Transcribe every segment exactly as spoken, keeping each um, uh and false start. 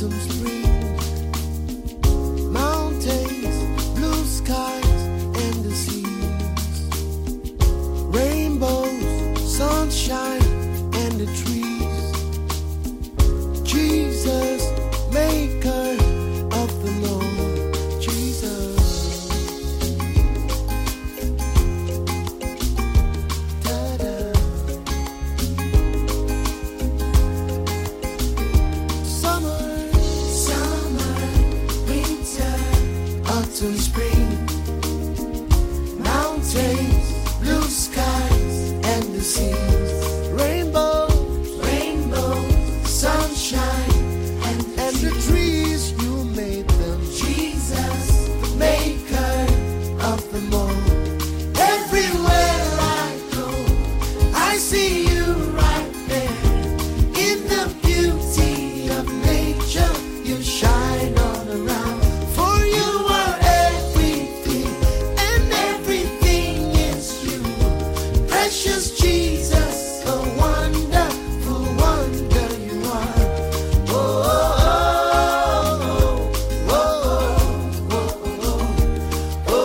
autumn, spring, mountains, blue skies, and the seas, rainbows, sunshine, and the trees. Jesus, maker of the Lord, Jesus. Ta-da. Summer, Summer, winter, autumn, spring, mountains, blue skies, and the seas, rainbow, rainbow, sunshine, and and the trees. You made them, Jesus, the maker of them all. Everywhere I go, I see you right there. In the beauty of nature, you shine all around. For you are everything, and everything is you. Precious Jesus, a wonderful wonder you are. Oh, oh, oh, oh, oh, oh, oh,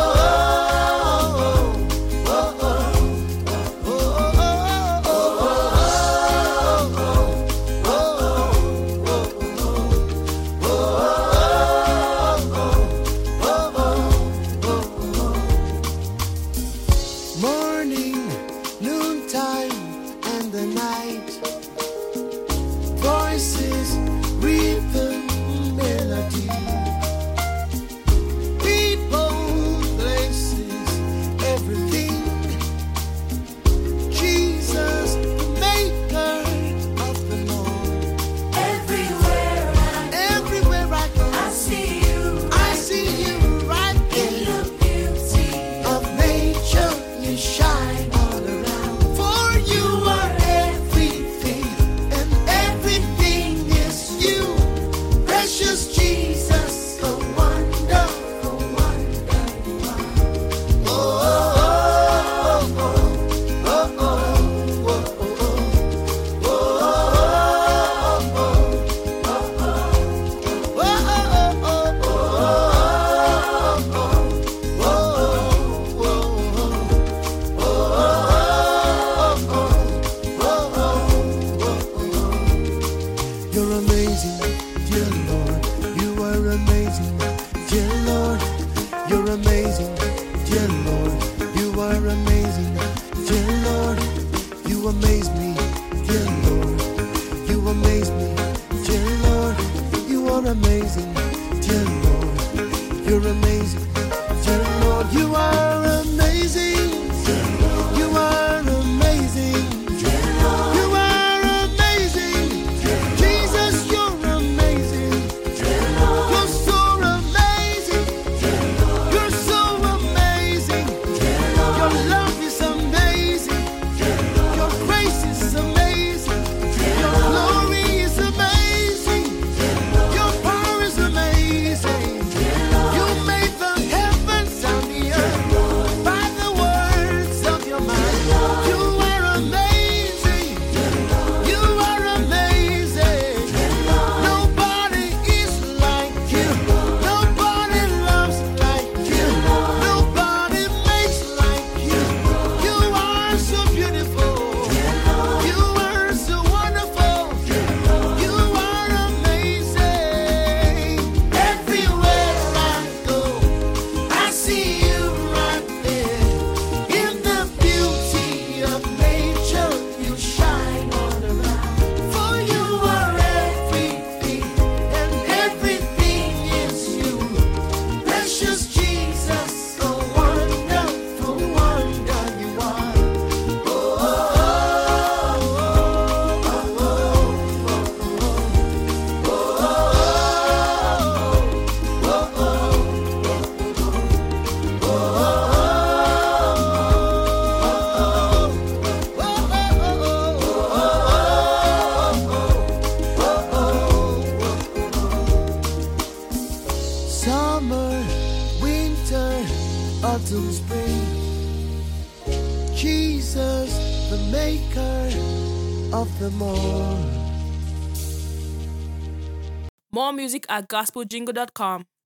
morning, noontime, and the night. Voices, rhythm, melody. People, places, everything. Jesus, the maker of the Lord. everywhere I Everywhere I go, I see you I see you right in there. the beauty Of nature, you shine all around. For you are everything, and everything is you. Precious Jesus, a wonderful wonder you are. Oh, oh, oh, oh, oh, oh, oh, oh, You're amazing, dear Lord. You are amazing, dear Lord. You're amazing, dear Lord. You are amazing, dear Lord. You amaze me, dear Lord. You amaze me, dear Lord. You are amazing, dear Lord. You're amazing, dear Lord. You are amazing, dear Lord. You are amazing, dear Lord. You are amazing, Jesus. You're amazing, dear Lord. You're so amazing, dear Lord. You're so amazing, dear Lord. Your love is amazing, dear Lord. Your grace is amazing, dear Lord. Your glory is amazing, dear Lord. Your power is amazing, dear Lord. You made the heavens and the earth by the words of your mind. You are amazing, you are amazing. Nobody is like you. Nobody loves like you. Nobody makes like you. You are so beautiful. You are so wonderful. You are amazing. Everywhere I go, I see you right there. In the beauty of nature, you shine all around. For you are everything, and everything is you. Precious Jesus, a wonderful wonder you are. Oh, oh, oh, oh, summer, winter, autumn, spring. Jesus, the maker of them all. More music at gospel jingle dot com.